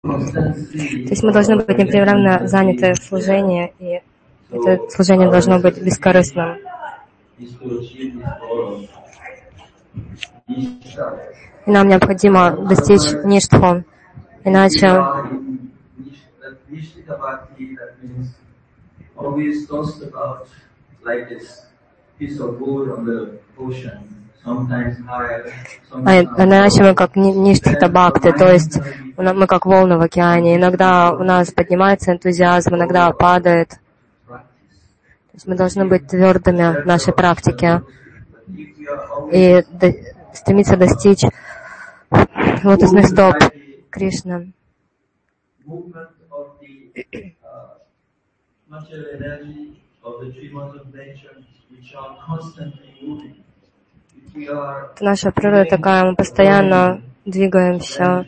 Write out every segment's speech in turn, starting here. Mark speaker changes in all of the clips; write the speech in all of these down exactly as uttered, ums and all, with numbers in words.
Speaker 1: То есть мы должны быть непрерывно заняты в служении, и это служение должно быть бескорыстным. И нам необходимо достичь ништху, иначе а иначе мы как ништха бхакти, то есть мы как волны в океане. Иногда у нас поднимается энтузиазм, иногда падает. То есть мы должны быть твердыми в нашей практике и до, стремиться достичь лотосных стоп Кришны. Наша природа такая, мы постоянно двигаемся,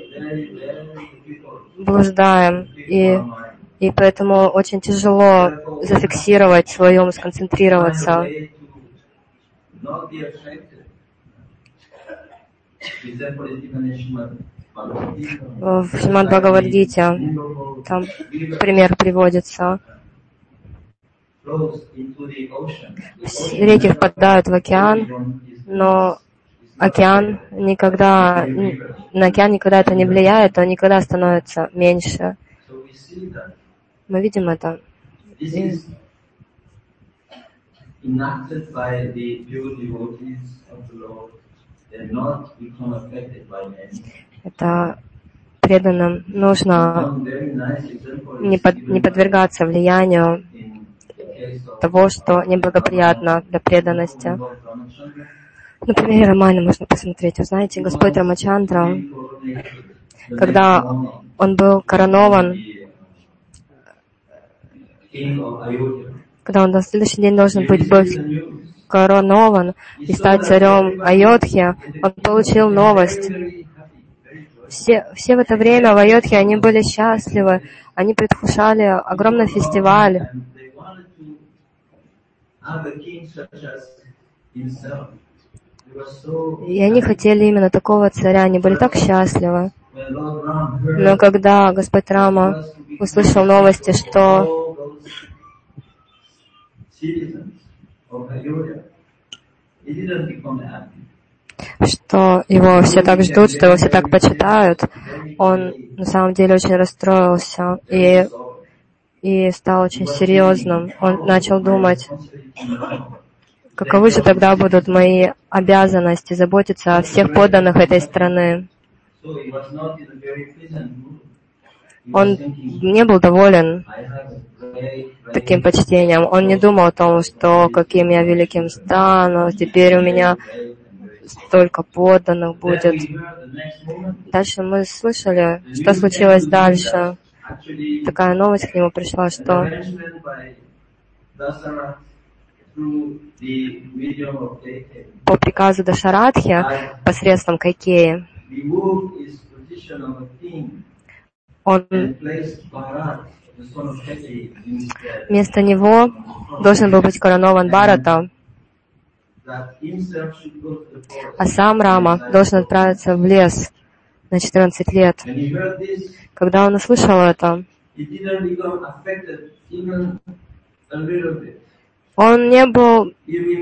Speaker 1: блуждаем, и, и поэтому очень тяжело зафиксировать свой ум, сконцентрироваться. В Шримад Бхагавад-гите там пример приводится. Реки впадают в океан, но океан никогда, на океан никогда это не влияет, он никогда становится меньше. Мы видим это. И это преданным нужно не, под, не подвергаться влиянию того, что неблагоприятно для преданности. Например, Рамайну можно посмотреть. Вы знаете, Господь Рамачандра, когда он был коронован, когда он на следующий день должен быть быть коронован и стать царем Айодхи, он получил новость. Все, все в это время в Айодхе, они были счастливы, они предвкушали огромный фестиваль. И они хотели именно такого царя, они были так счастливы. Но когда Господь Рама услышал новости, что что его все так ждут, что его все так почитают, он на самом деле очень расстроился и, и стал очень серьезным. Он начал думать, каковы же тогда будут мои обязанности заботиться о всех подданных этой страны. Он не был доволен таким почтением. Он не думал о том, что каким я великим стану, теперь у меня столько подданных будет. Дальше мы слышали, что случилось дальше. Такая новость к нему пришла, что по приказу Дашаратхи, посредством Кайкеи, он вместо него должен был быть коронован Бхарата, а сам Рама должен отправиться в лес на четырнадцать лет. Когда он услышал это, он не был,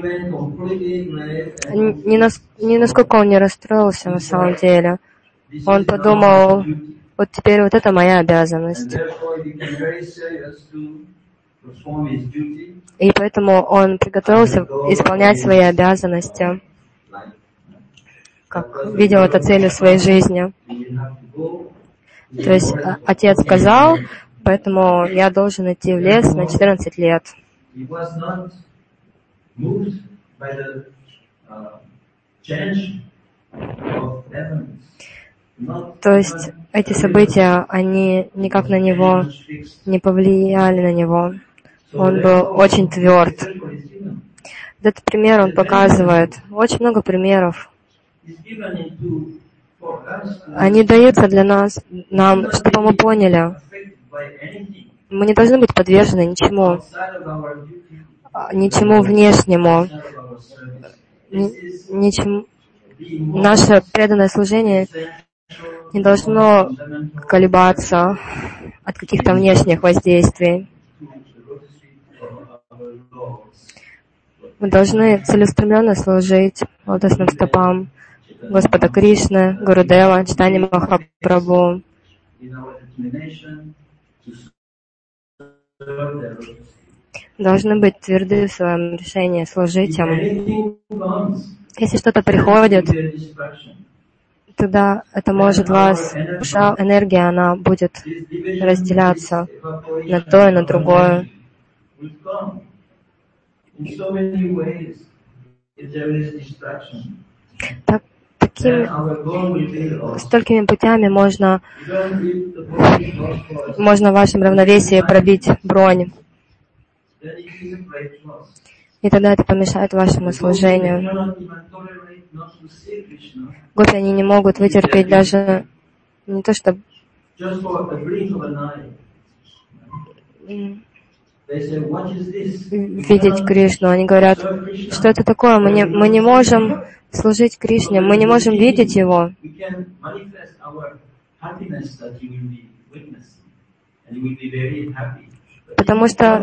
Speaker 1: ни, на, ни насколько он не расстроился на самом деле. Он подумал, вот теперь вот это моя обязанность. И поэтому он приготовился исполнять свои обязанности, как видел это целью своей жизни. То есть отец сказал, поэтому я должен идти в лес на четырнадцать лет. То есть эти события, они никак на него не повлияли на него. Он был очень тверд. Этот пример он показывает. Очень много примеров. Они даются для нас, нам, чтобы мы поняли. Мы не должны быть подвержены ничему, ничему внешнему, ничему. Наше преданное служение не должно колебаться от каких-то внешних воздействий. Мы должны целеустремленно служить лотосным стопам Господа Кришны, Гурудева, Чайтаньи Махапрабху. Должны быть тверды в своем решении служить им. Если что-то приходит, тогда это может вас, ваша энергия, она будет разделяться на то и на другое. Так, такими, столькими путями можно, можно в вашем равновесии пробить бронь. И тогда это помешает вашему служению. Гопи, они не могут вытерпеть даже не то, что видеть Кришну. Они говорят, что это такое? Мы не, мы не можем служить Кришне, мы не можем видеть Его. Потому что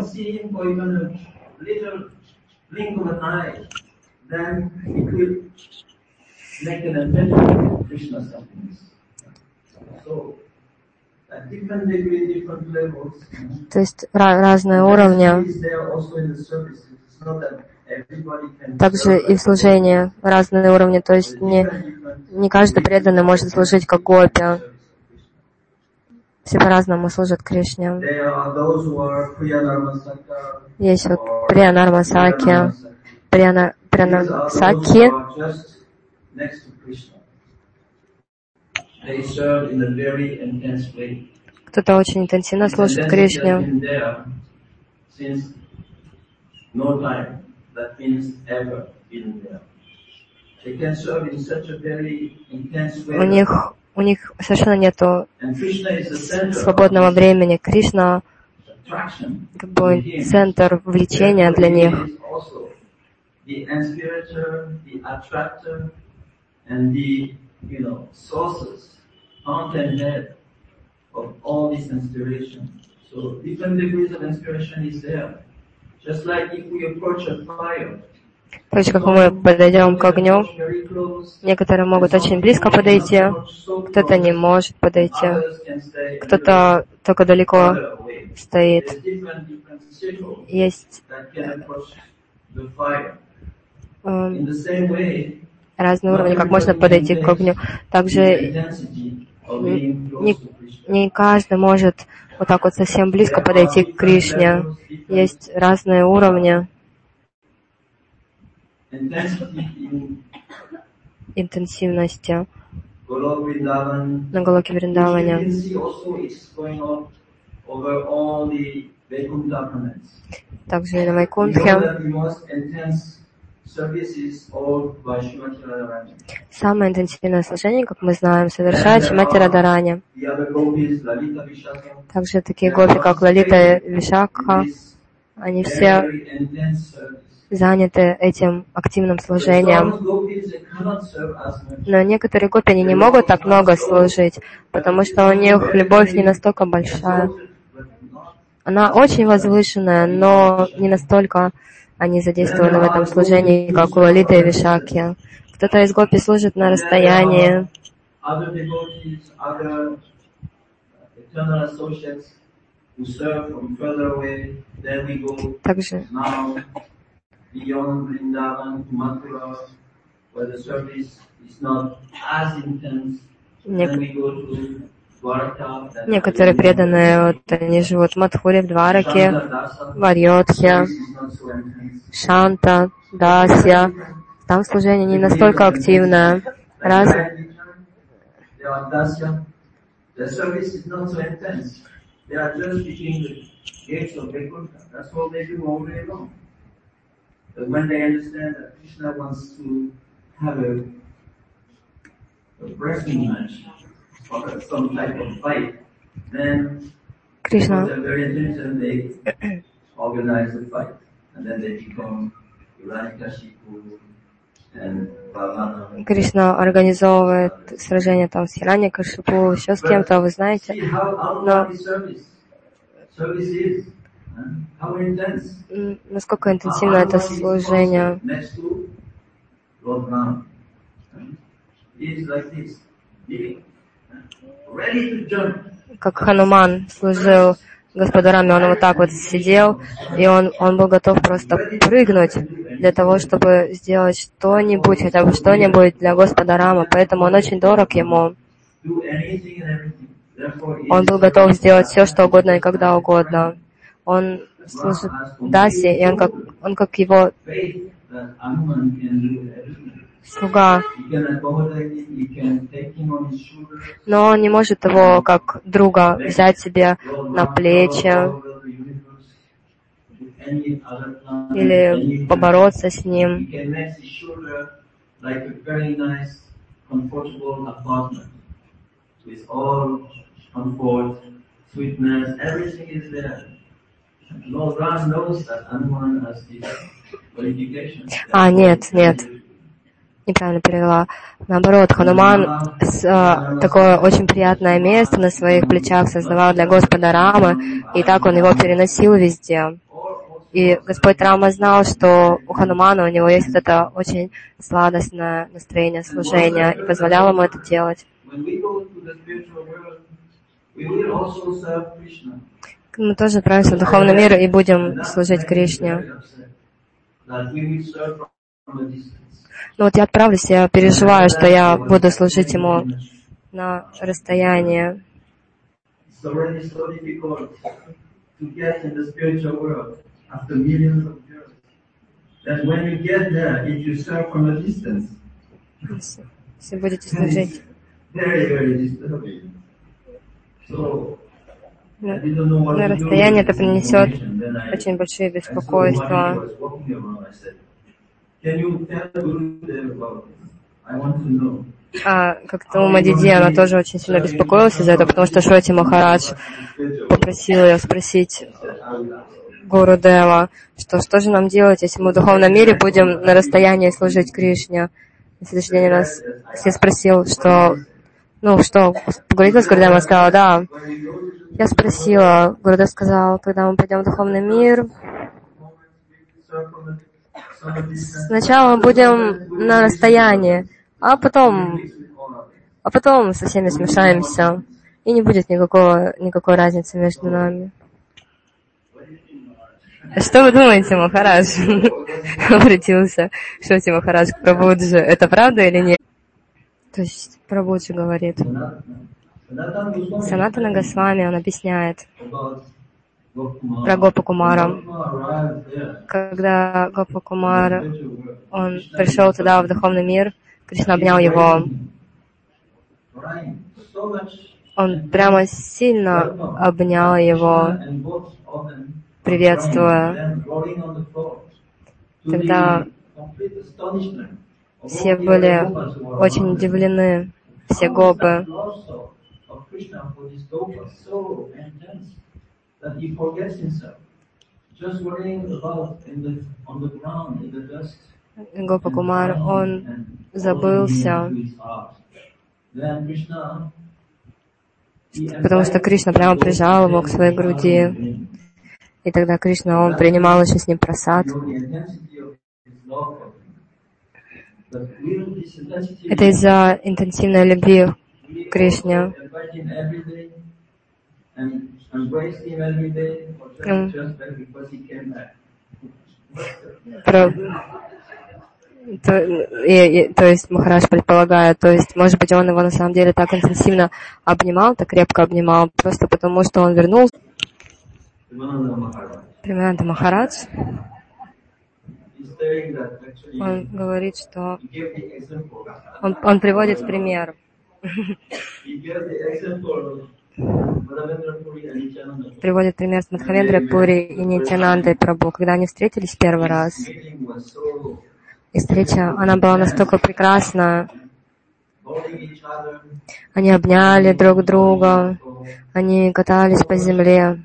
Speaker 1: то есть разные уровни, также и в служении разные уровни, то есть не, не каждый преданный может служить как гопи. Все по-разному служат Кришне. Есть вот Приянармасаки, Приянармасаки. Кто-то очень интенсивно служит Кришне. У них, у них совершенно нету свободного времени. Кришна как бы центр влечения для них. You know, sources, fountain head of all this inspiration. So different degrees of inspiration is there. Just like if we approach a fire. То есть, как мы подойдем к огню, некоторые могут очень близко подойти, кто-то не может подойти, кто-то только далеко стоит. Есть э, разные уровни, как можно подойти к огню. Также не, не каждый может вот так вот совсем близко подойти к Кришне. Есть разные уровни интенсивности на Голоке Вриндаване. Также и на Вайкунтхе. Самое интенсивное служение, как мы знаем, совершает Шримати Радарани. Также такие гопи, как Лалита и Вишакха, они все заняты этим активным служением. Но некоторые гопи, они не могут так много служить, потому что у них любовь не настолько большая. Она очень возвышенная, но не настолько они задействованы в этом служении, как у Лалиты и Вишакхи. Кто-то из гопи служит на расстоянии. Также Нек- некоторые преданные, вот, они живут в Мадхуре, в Двараке, в Айодхе, Шанта, Дасья. Там служение не настолько активное. Раз... Кришна Кришна организовывает сражение там с Хираньякашипу, еще с кем-то, вы знаете. Но насколько интенсивно это служение. Как Хануман служил Господу Раме, он вот так вот сидел, и он, он был готов просто прыгнуть для того, чтобы сделать что-нибудь, хотя бы что-нибудь для Господа Рама, поэтому он очень дорог ему. Он был готов сделать все, что угодно и когда угодно. Он служит Даси, и он как, он как его слуга. Но он не может его как друга взять себе на плечи или побороться с ним. А, нет, нет. Неправильно перевела. Наоборот, Хануман с, а, такое очень приятное место на своих плечах создавал для Господа Рамы, и так он его переносил везде. И Господь Рама знал, что у Ханумана у него есть это очень сладостное настроение служения, и позволял ему это делать. Мы тоже отправимся в духовный мир и будем служить Кришне. Но вот я отправлюсь, я переживаю, что я буду служить ему на расстоянии. Если будете служить на, на расстоянии, это принесет очень большие беспокойства. А как-то у Мадиди, она тоже очень сильно беспокоилась из-за этого, потому что Шоти Махарадж попросил ее спросить Гуру Дева, что что же нам делать, если мы в духовном мире будем на расстоянии служить Кришне. На следующий день нас я спросил, что, ну что, поговорила с Гурудевом, она сказала, да. Я спросила, Гурудев сказал, когда мы пойдем в духовный мир, сначала мы будем на расстоянии, а потом, а потом со всеми смешаемся, и не будет никакого, никакой разницы между нами. Что вы думаете, Махарадж? Обратился Шоти Махарадж к Прабхуджи. Это правда или нет? То есть Прабхуджи говорит. Санатана Госвами, он объясняет про Гопа Кумара. Когда Гопа Кумар, он пришел туда, в духовный мир, Кришна обнял его. Он прямо сильно обнял его, приветствуя. Тогда все были очень удивлены, все гопы. Гопа Кумар, он забылся, потому что Кришна прямо прижал его к своей груди. И тогда Кришна, он принимал еще с ним прасад. Это из-за интенсивной любви к Кришне. Про... То, и, и, то есть Махарадж предполагает, то есть, может быть, он его на самом деле так интенсивно обнимал, так крепко обнимал, просто потому что он вернулся. Примананда Махарадж, он говорит, что он, он приводит пример. Приводит пример с Мадхавендрой Пури и Нитьянандой Прабху, когда они встретились первый раз. И встреча, она была настолько прекрасна. Они обняли друг друга, они катались по земле.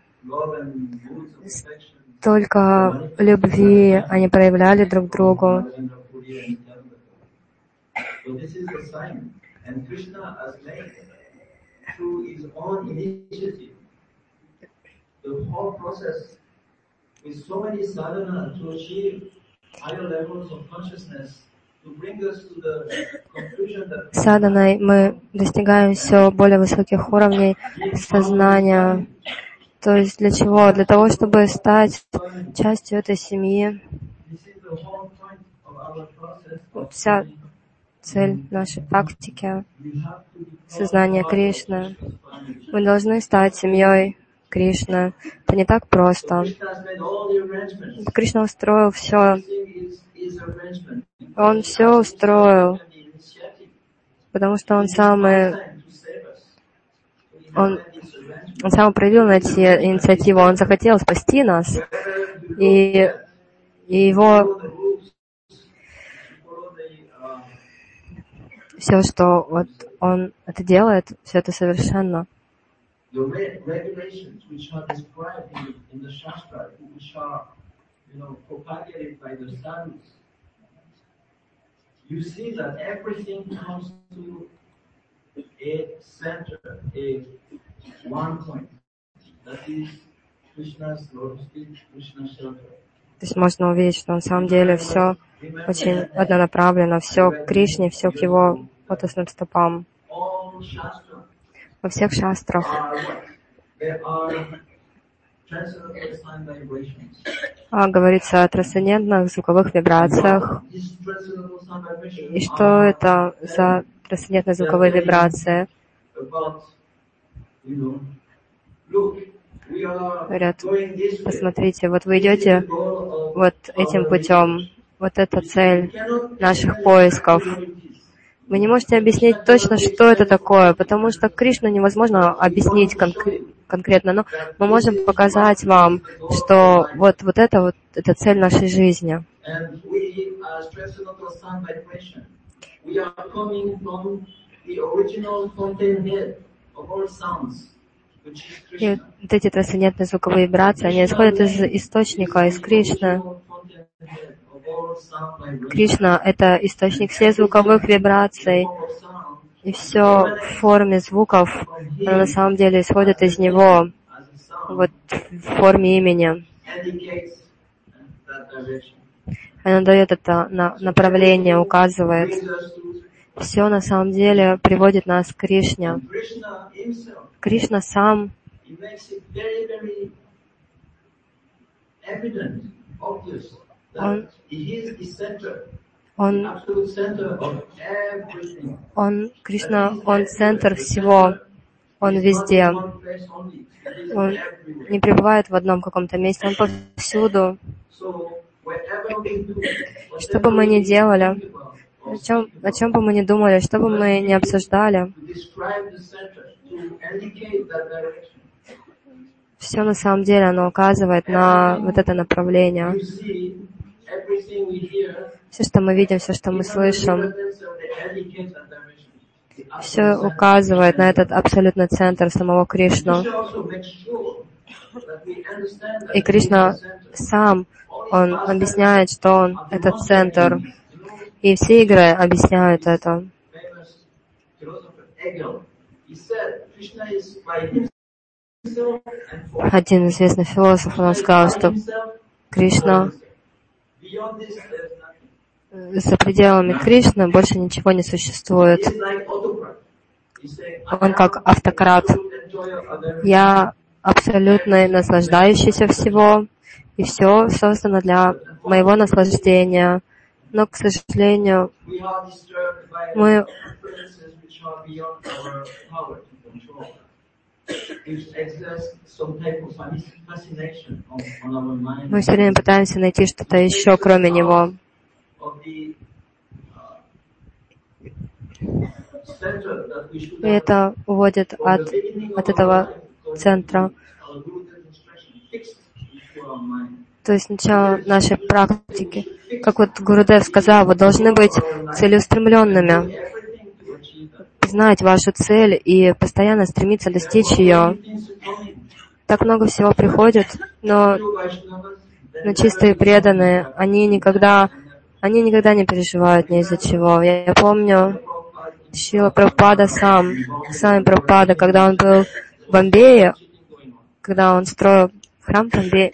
Speaker 1: Столько любви они проявляли друг другу. Саданой мы достигаем все более высоких уровней сознания. То есть для чего? Для того, чтобы стать частью этой семьи. Вся цель нашей практики — сознание Кришны. Мы должны стать семьей Кришны. Это не так просто. Кришна устроил все. Он все устроил, потому что Он самый, он, он сам проявил на эти инициативу. Он захотел спасти нас, и, и его все, что вот он это делает, все это совершенно. То есть можно увидеть, что на самом деле все очень однонаправленно, все к Кришне, все к Его лотосным стопам. Во всех шастрах а, говорится о трансцендентных звуковых вибрациях. И что это за трансцендентные звуковые вибрации? Говорят, посмотрите, вот вы идете вот этим путем, вот это цель наших поисков. Вы не можете объяснить точно, что это такое, потому что Кришну невозможно объяснить конк- конкретно, но мы можем показать вам, что вот, вот это вот это цель нашей жизни. И вот эти трансцендентные звуковые вибрации, они исходят из источника, из Кришны. Кришна — это источник всех звуковых вибраций, и все в форме звуков, оно на самом деле исходит из Него, вот в форме имени. Оно дает это направление, указывает. Все на самом деле приводит нас к Кришне. Кришна сам Он, он, он, Кришна, Он центр всего, Он везде. Он не пребывает в одном каком-то месте, Он повсюду. Что бы мы ни делали, о чем, о чем бы мы ни думали, что бы мы ни обсуждали, все на самом деле оно указывает на вот это направление. Все, что мы видим, все, что мы слышим, все указывает на этот абсолютный центр самого Кришну. И Кришна сам, Он объясняет, что Он — этот центр. И все игры объясняют это. Один известный философ, он сказал, что Кришна, за пределами Кришны больше ничего не существует. Он как автократ. Я абсолютно наслаждающийся всего, и все создано для моего наслаждения. Но, к сожалению, мы Мы все время пытаемся найти что-то еще, кроме Него. И это уводит от, от этого центра. То есть начало нашей практики. Как вот Гурудев сказал, вы должны быть целеустремленными, знать вашу цель и постоянно стремиться достичь ее. Так много всего приходит, но, но чистые преданные, они никогда Они никогда не переживают ни из-за чего. Я, я помню, Шрила Прабхупада сам, сам Прабхупада, когда он был в Бомбее, когда он строил храм в Бомбее,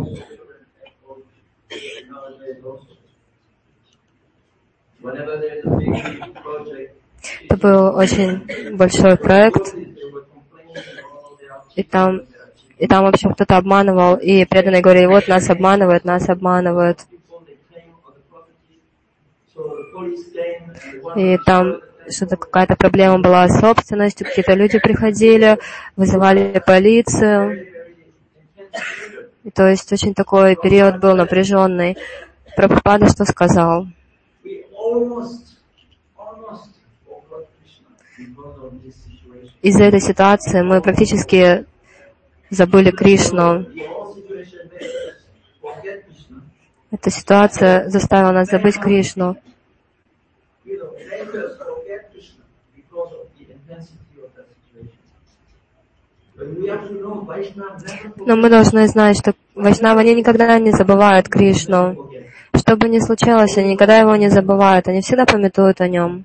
Speaker 1: это был очень большой проект, и там, и там, в общем, кто-то обманывал, и преданные говорили, вот нас обманывают, нас обманывают. И там что-то, какая-то проблема была с собственностью, какие-то люди приходили, вызывали полицию. И, то есть очень такой период был напряженный. Прабхупада что сказал? Из-за этой ситуации мы практически забыли Кришну. Эта ситуация заставила нас забыть Кришну. Но мы должны знать, что вайшнавы, они никогда не забывают Кришну. Что бы ни случилось, они никогда его не забывают. Они всегда памятуют о нем.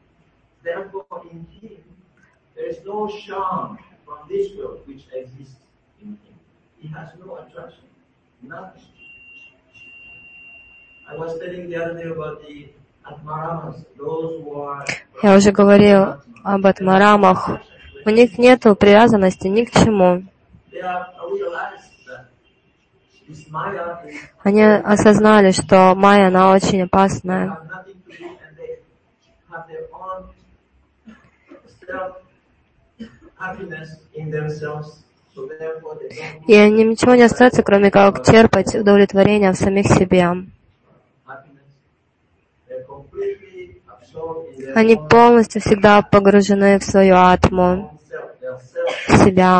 Speaker 1: Я уже говорил об атмарамах. У них нет привязанности ни к чему. Они осознали, что майя, она очень опасная. И им ничего не остается, кроме как черпать удовлетворение в самих себе. Они полностью всегда погружены в свою атму, в себя.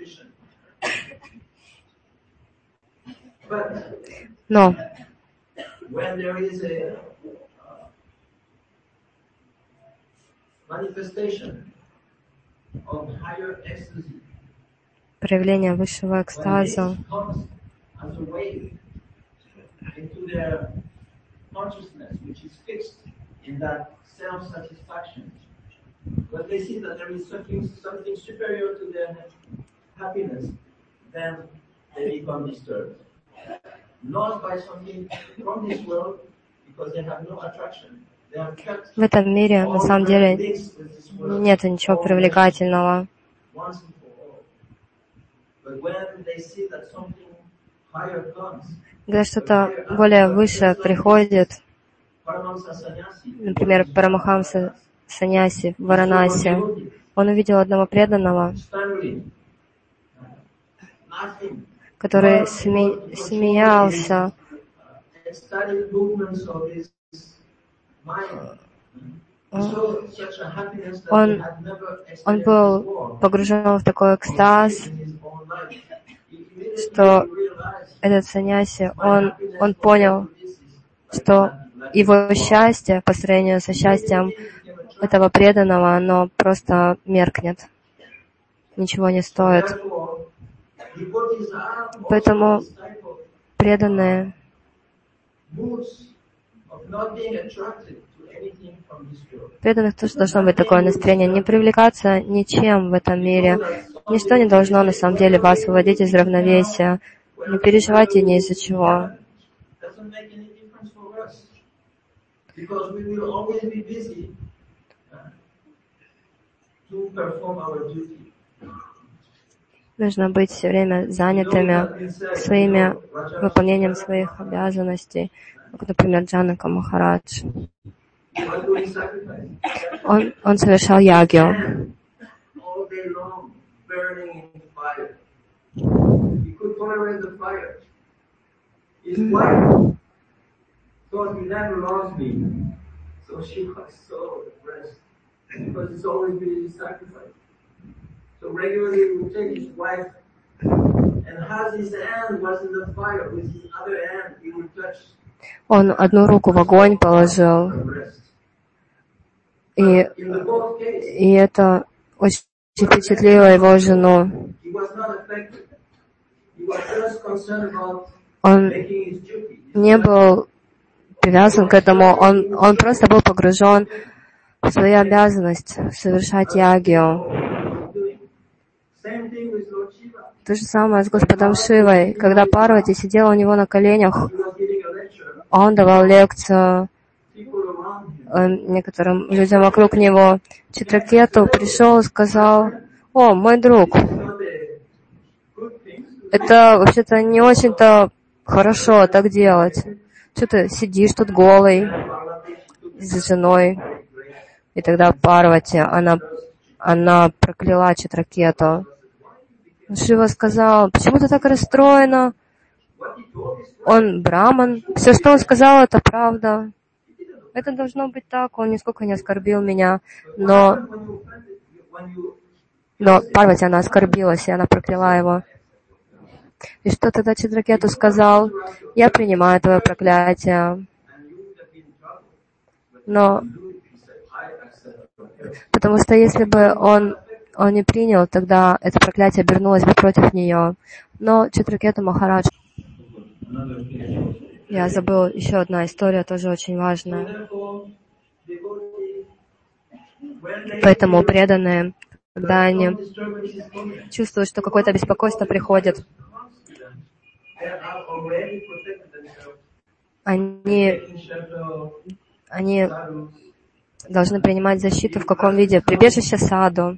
Speaker 1: Но проявление высшего экстаза в этом мире на самом деле нет ничего привлекательного. Когда что-то более высшее приходит, например, Парамахамса Саньяси в Варанаси, он увидел одного преданного, который сме- смеялся. Он, он был погружен в такой экстаз, что этот саньяси, он, он понял, что его счастье по сравнению со счастьем этого преданного, оно просто меркнет, ничего не стоит. Поэтому преданные преданных тоже должно быть такое настроение, не привлекаться ничем в этом мире. Ничто не должно на самом деле вас выводить из равновесия. Не переживайте ни из-за чего. Нужно быть все время занятыми своими выполнением своих обязанностей, как, например, Джанака Махарадж. Он, он совершал ягью. Он одну руку в огонь положил, и, и это очень впечатлило его жену. Он не был привязан к этому, он, он просто был погружен в свою обязанность совершать ягью. То же самое с Господом Шивой. Когда Парвати сидела у него на коленях, он давал лекцию некоторым людям вокруг него. Читракету пришел и сказал: «О, мой друг, это вообще-то не очень-то хорошо так делать. Что ты сидишь тут голый с женой?» И тогда Парвати, она, она прокляла Читракету. Шива сказал: «Почему ты так расстроена? Он браман. Все, что он сказал, это правда. Это должно быть так. Он нисколько не оскорбил меня». Но, но Парвати, она оскорбилась, и она прокляла его. И что тогда Читракету сказал? «Я принимаю твое проклятие». Но потому что если бы он, он не принял, тогда это проклятие обернулось бы против нее. Но Читракету Махарадж... Я забыл, еще одна история, тоже очень важная. Поэтому преданные, когда они чувствуют, что какое-то беспокойство приходит, они, они должны принимать защиту в каком виде? Прибежище саду.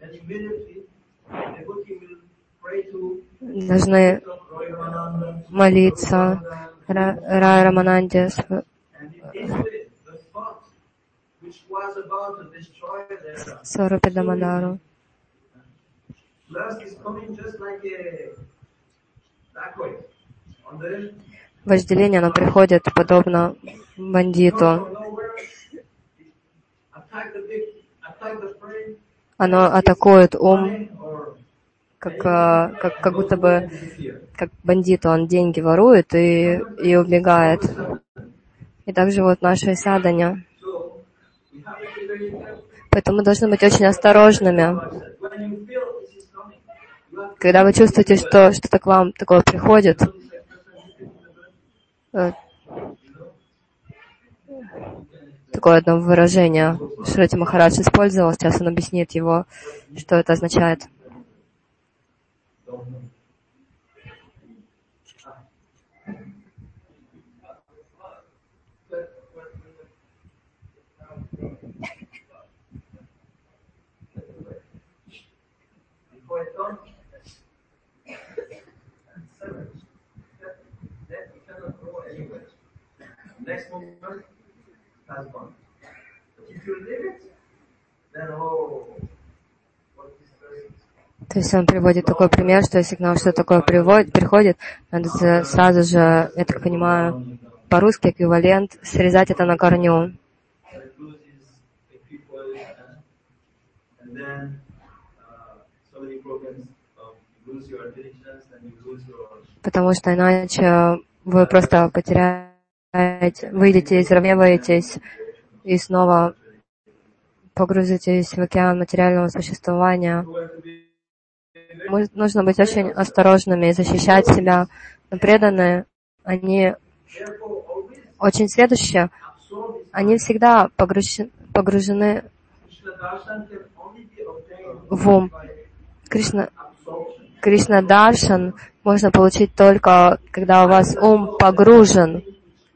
Speaker 1: Должны молиться Рай Рамананде, Сварупе Дамадару. Вожделение, оно приходит подобно бандиту. Оно атакует ум, как, как, как будто бы как бандит, он деньги ворует и, и убегает. И также вот наша саданя. Поэтому мы должны быть очень осторожными. Когда вы чувствуете, что что-то к вам такое приходит, такое одно выражение Шрити Махарадж использовал, сейчас он объяснит его, что это означает. То есть он приводит такой пример, что если к нам что-то такое приводит, приходит, надо сразу же, я так понимаю, по-русски эквивалент, срезать это на корню. Потому что иначе вы просто потеряете, выйдете, изравниваетесь и снова погрузитесь в океан материального существования. Нужно быть очень осторожными и защищать себя. Но преданные, они очень следующие, они всегда погружены, погружены в ум. Кришна, Кришна Даршан можно получить только, когда у вас ум погружен.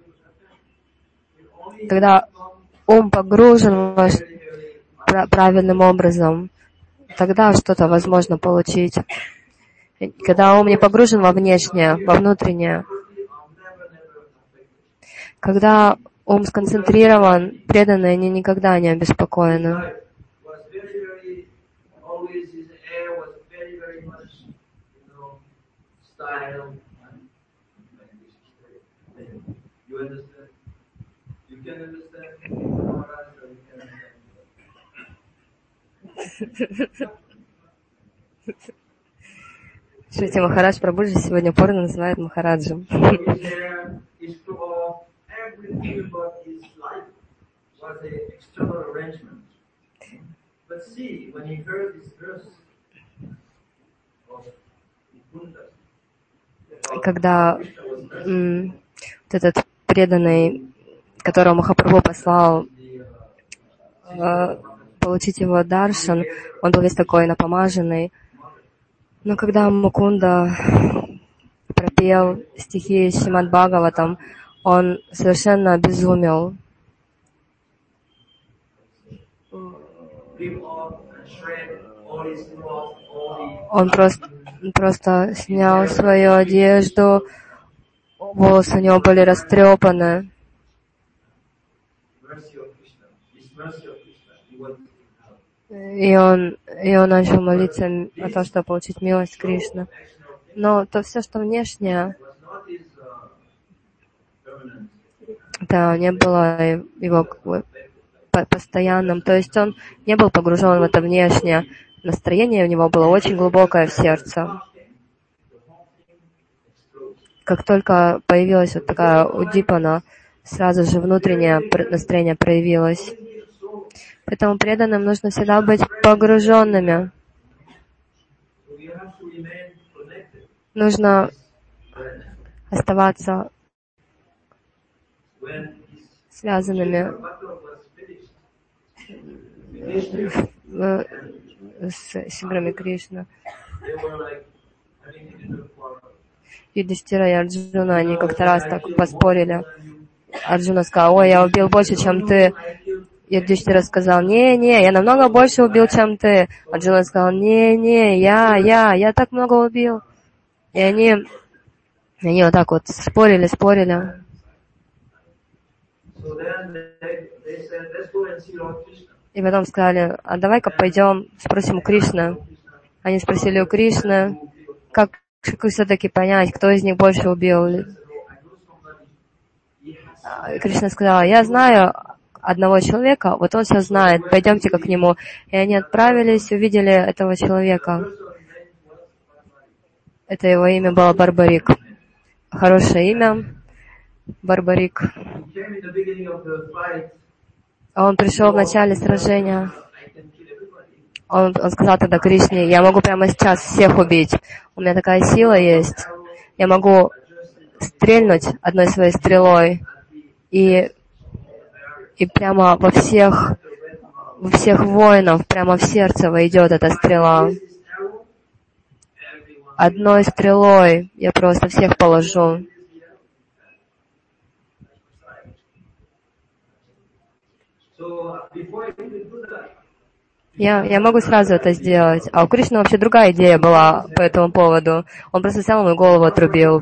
Speaker 1: Когда ум погружен ваш правильным образом, тогда что-то возможно получить. Когда ум не погружен во внешнее, во внутреннее, когда ум сконцентрирован, преданные, они никогда не обеспокоены. Шрити Махарадж Прабхуджи сегодня порно называет Махараджем. Когда м, вот этот преданный которого Махапрабху послал получить его даршан, он был весь такой напомаженный. Но когда Мукунда пропел стихи Шримад Бхагаватам, он совершенно обезумел. Он просто, просто снял свою одежду, волосы у него были растрепаны. И он, и он начал молиться о том, чтобы получить милость Кришны. Но то все, что внешнее, это не было его как бы постоянным. То есть он не был погружен в это внешнее. Настроение у него было очень глубокое в сердце. Как только появилась вот такая удипана, сразу же внутреннее настроение проявилось. Поэтому преданным нужно всегда быть погруженными. Нужно оставаться связанными с Шиграми Кришна. Юдхиштира и Арджуна, они как-то раз так поспорили. Арджуна сказал: ой, я убил больше, чем ты. Юдхиштира сказал: не-не, я намного больше убил, чем ты. Арджуна сказал: не-не, я, я, я так много убил. И они, они вот так вот спорили, спорили. И потом сказали: а давай-ка пойдем, спросим у Кришны. Они спросили у Кришны, как, как все-таки понять, кто из них больше убил. Кришна сказала: я знаю одного человека, вот он все знает, пойдемте-ка к нему. И они отправились, увидели этого человека. Это его имя было Барбарик. Хорошее имя, Барбарик. Он пришел в начале сражения. Он, он сказал тогда Кришне: я могу прямо сейчас всех убить. У меня такая сила есть. Я могу стрельнуть одной своей стрелой, и, и прямо во всех, во всех воинов, прямо в сердце войдет эта стрела. Одной стрелой я просто всех положу. Я, я могу сразу это сделать. А у Кришны вообще другая идея была по этому поводу. Он просто взял мою голову отрубил.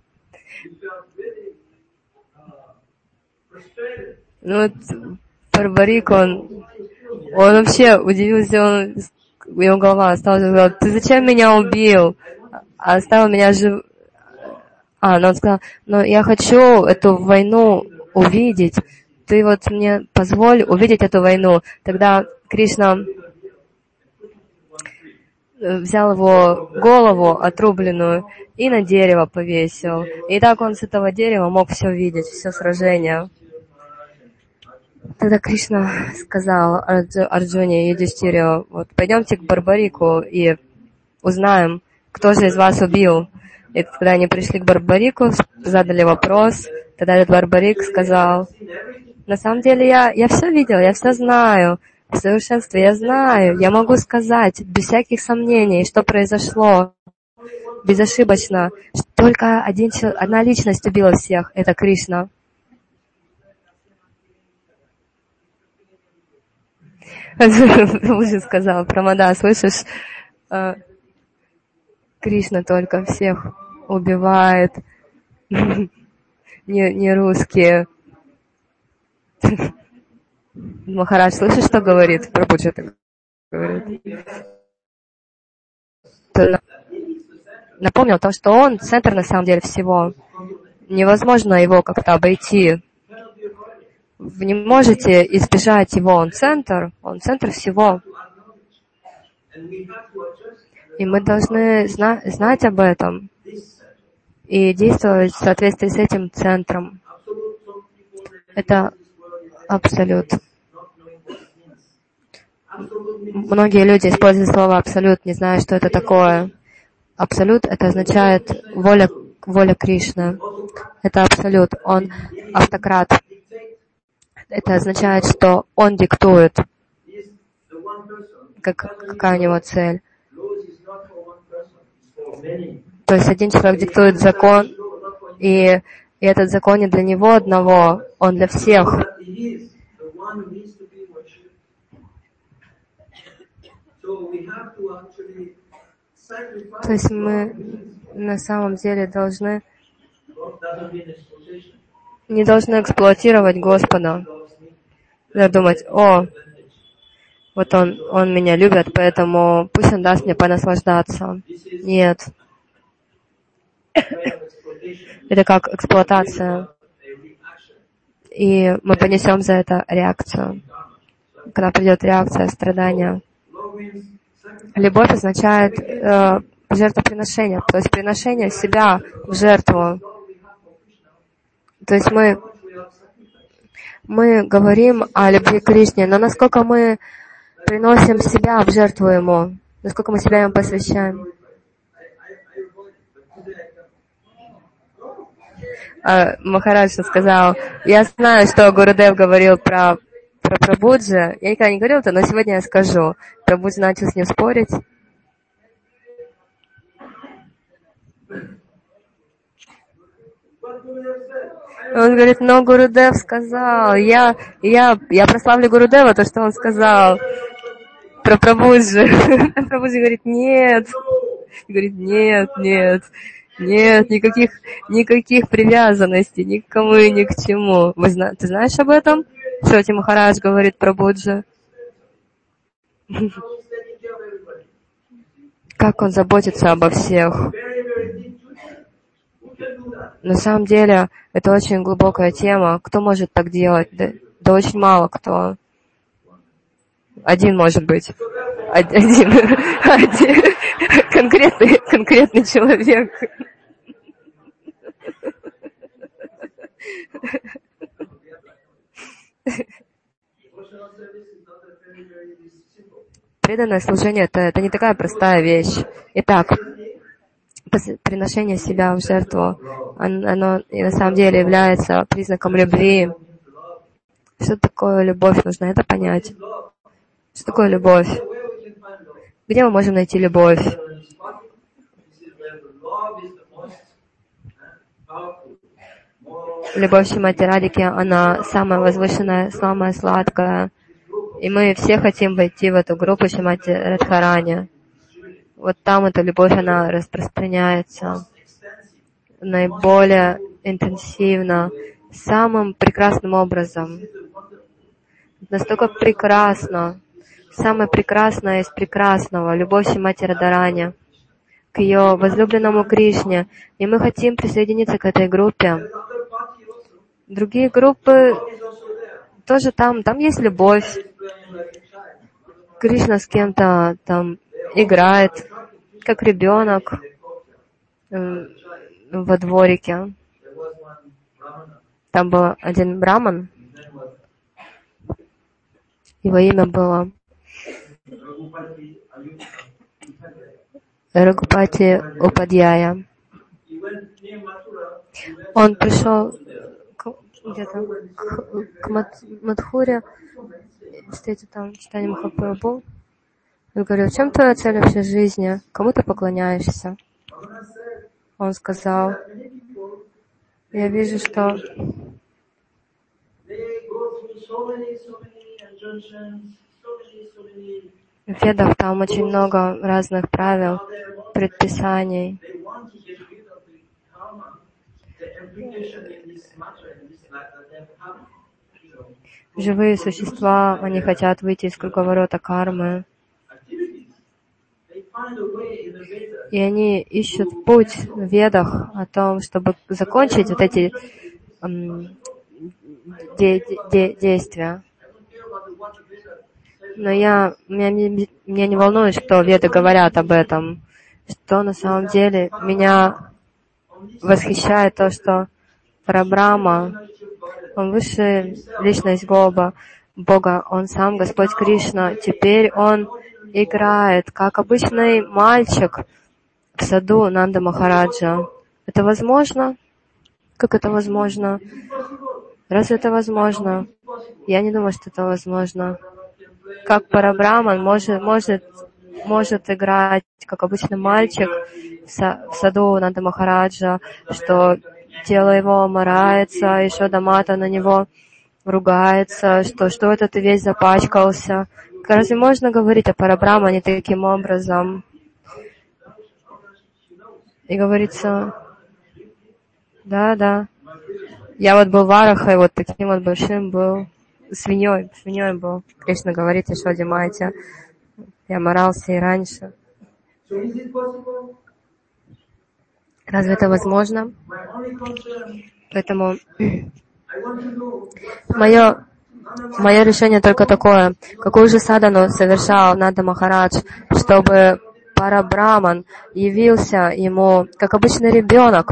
Speaker 1: Ну вот Барбарик, он, он вообще удивился, он, его голова осталась, он сказал: ты зачем меня убил? А оставил меня жив... А, но он сказал: но я хочу эту войну увидеть. Ты вот мне позволь увидеть эту войну. Тогда Кришна взял его голову отрубленную и на дерево повесил. И так он с этого дерева мог все видеть, все сражение. Тогда Кришна сказал Арджуне и Юдхиштире: вот пойдемте к Барбарику и узнаем, кто же из вас убил. И когда они пришли к Барбарику, задали вопрос, тогда этот Барбарик сказал: на самом деле я, я все видел, я все знаю, в совершенстве я знаю, я могу сказать без всяких сомнений, что произошло безошибочно. Только один, одна личность убила всех, это Кришна. Уже сказал Прамада: слышишь, Кришна только всех убивает, не, не русские. Махарадж, слышишь, что говорит? Прабху что-то говорит. Напомнил то, что он центр на самом деле всего. Невозможно его как-то обойти. Вы не можете избежать его, он центр, он центр всего. И мы должны зна- знать об этом и действовать в соответствии с этим центром. Это абсолют. Многие люди используют слово абсолют, не зная, что это такое. Абсолют — это означает воля, воля Кришны. Это абсолют, он автократ. это означает, что он диктует, как, какая у него цель. То есть один человек диктует закон, и, и этот закон не для него одного, он для всех. То есть мы на самом деле должны не должны эксплуатировать Господа. Да, думать, о, вот он, он меня любит, поэтому пусть он даст мне понаслаждаться. Нет. Это как эксплуатация. И мы понесем за это реакцию. Когда придет реакция, страдания. Любовь означает э, жертвоприношение, то есть приношение себя в жертву. То есть мы, мы говорим о любви к Кришне, но насколько мы приносим себя в жертву Ему, насколько мы себя Ему посвящаем. А, Махарадж сказал, я знаю, что Гурудев говорил про, про Прабхуджи, я никогда не говорил это, но сегодня я скажу. Прабхуджи начал с ним спорить. Он говорит, но Гурудев сказал, я, я, я прославлю Гурудева, то, что он сказал про Прабхуджи. Прабхуджи говорит, нет. Говорит, нет, нет, нет, никаких, никаких привязанностей, ни к кому и ни к чему. Вы зна... Ты знаешь об этом? Шоти Махарадж говорит про Прабхуджи. Как он заботится обо всех. На самом деле, это очень глубокая тема. Кто может так делать? Да, да очень мало кто. Один может быть. Один. Один. Конкретный, конкретный человек. Преданное служение это, это не такая простая вещь. Итак, приношение себя в жертву, оно, оно на самом деле является признаком любви. Что такое любовь? Нужно это понять. Что такое любовь? Где мы можем найти любовь? Любовь Шримати Радхики, она самая возвышенная, самая сладкая. И мы все хотим войти в эту группу Шримати Радхарани. Вот там эта любовь, она распространяется наиболее интенсивно, самым прекрасным образом. Настолько прекрасно, самое прекрасное из прекрасного, любовь Шримати Радхарани к ее возлюбленному Кришне. И мы хотим присоединиться к этой группе. Другие группы тоже там, там есть любовь. Кришна с кем-то там играет, как ребенок э, во дворике. Там был один браман, его имя было Рагупати Упадьяя. Он пришел к, где-то к, к Мат, Мадхуре, встретил там читание Махапрабху. Он говорил, в чем твоя цель вообще жизни? Кому ты поклоняешься? Он сказал, я вижу, что в Ведах там очень много разных правил, предписаний. Живые существа, они хотят выйти из круговорота кармы. И они ищут путь в Ведах о том, чтобы закончить вот эти эм, де- де- действия. Но я, меня, меня не волнует, что Веды говорят об этом. Что на самом деле меня восхищает то, что Парабрахма, он высшая личность Бога, Бога, он сам Господь Кришна. Теперь он играет, как обычный мальчик в саду Нанда Махараджа. Это возможно? Как это возможно? Разве это возможно? Я не думаю, что это возможно. Как Парабраман может, может, может играть, как обычный мальчик в, са, в саду Нанда Махараджа, что тело его морается, и Шодамата на него ругается, что что это ты весь запачкался. Разве можно говорить о Парабрамане таким образом? И говорится, да, да. Я вот был Варахой, вот таким вот большим был, свиньей, свиньей был. Кришна говорит Ешоде Майте. Я морался и раньше. Разве это возможно? Поэтому мое, мое решение только такое. Какую же садану совершал Нанда Махарадж, чтобы Парабраман явился ему, как обычный ребенок.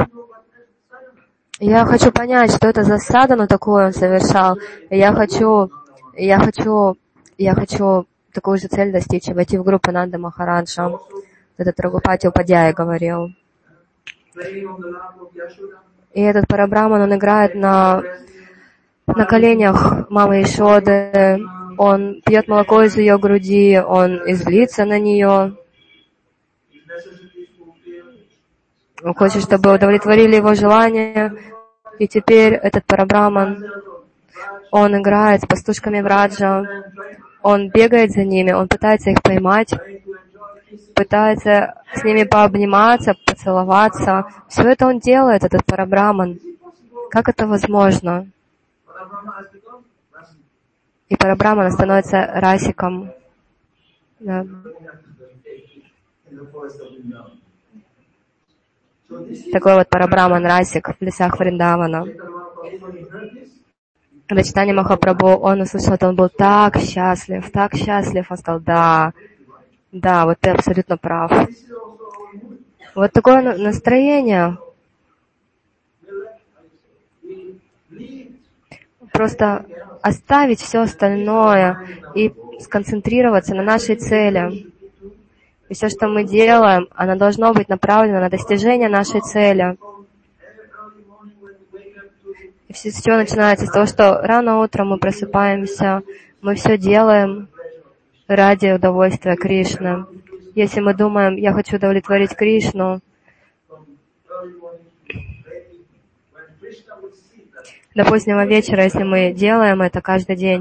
Speaker 1: Я хочу понять, что это за садану такую он совершал. Я хочу, я хочу, я хочу такую же цель достичь, войти в группу Нанда Махараджа. Этот Рагупати Упадьяя говорил. И этот Парабраман, он играет на, на коленях мамы Ешоды, он пьет молоко из ее груди, он излится на нее. Он хочет, чтобы удовлетворили его желания. И теперь этот Парабраман, он играет с пастушками Браджа, он бегает за ними, он пытается их поймать, пытается с ними пообниматься, поцеловаться. Все это он делает, этот Парабраман. Как это возможно? И Парабраман становится расиком. Да. Такой вот Парабраман расик в лесах Вриндавана. Когда Чайтанья Махапрабху, он услышал это, он был так счастлив, так счастлив, он сказал, да, да, вот ты абсолютно прав. Вот такое настроение. Просто оставить все остальное и сконцентрироваться на нашей цели. И все, что мы делаем, оно должно быть направлено на достижение нашей цели. И все, с чего начинается? С того, что рано утром мы просыпаемся, мы все делаем ради удовольствия Кришны. Если мы думаем, я хочу удовлетворить Кришну, до позднего вечера, если мы делаем это каждый день,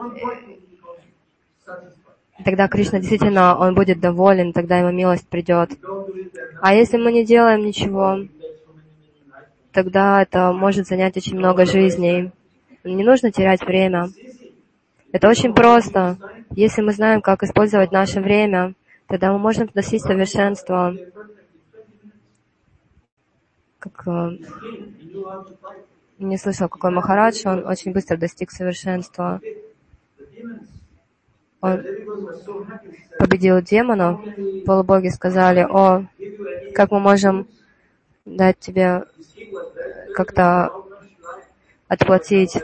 Speaker 1: тогда Кришна действительно, он будет доволен, тогда ему милость придет. А если мы не делаем ничего, тогда это может занять очень много жизней. Не нужно терять время. Это очень просто. Если мы знаем, как использовать наше время, тогда мы можем достичь совершенства. Как, не слышал, какой Махарадж, он очень быстро достиг совершенства. Он победил демонов. Полубоги сказали, о, как мы можем дать тебе как-то отплатить.